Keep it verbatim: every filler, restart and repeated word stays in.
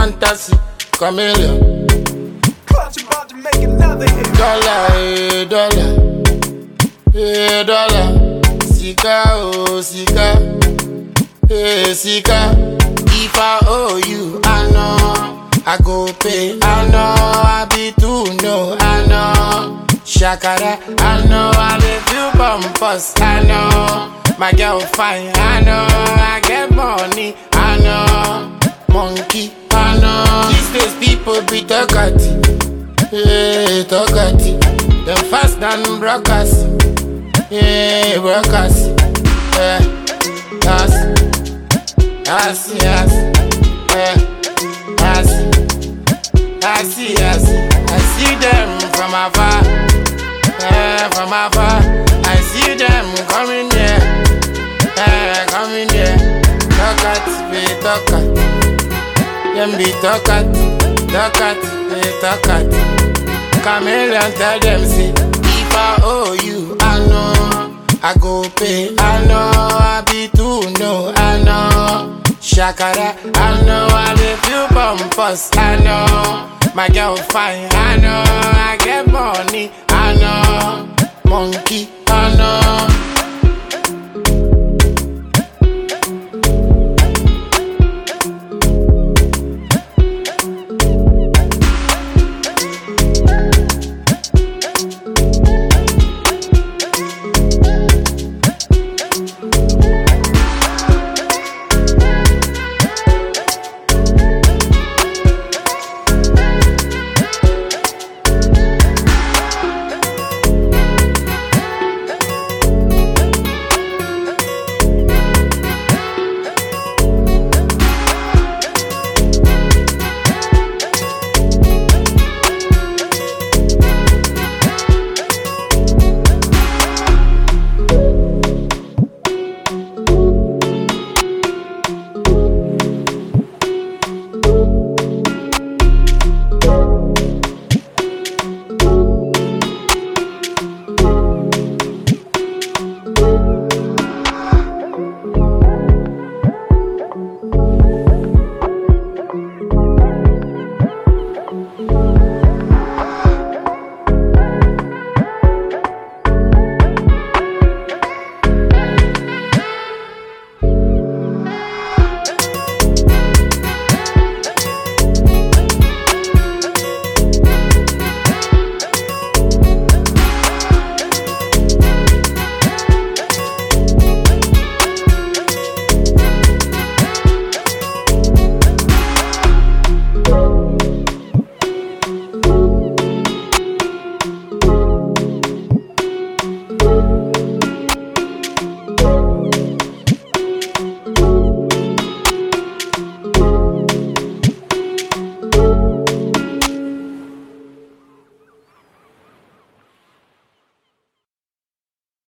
fantasy, chameleon. Clutch about to make another hit. Dollar, eh, dollar, eh, dollar. Sika, oh, sika, eh, sika. If I owe you, I know I go pay. I know I be too no, I know. Shakara, I know I live you bumpers, I know. My girl fine, I know. I get money, I know. Monkey, I know. These days people be talkative, yeah, talkative. Them fast than brokers, yeah, brokers, yeah. Yes, yes, yes, yeah. Yes, yes, yes. I see them from afar, yeah, from afar. I see them coming here, yeah, coming here. Talk at, be talk at. Them be talk at, talk at, be talk at. Chameleon tell them say, if I owe you, I know I go pay. I know I be too no, I know. Shakara, I know I live you bumpers, I know. My girl fine, I know. I get money, I know. Monkey, I know.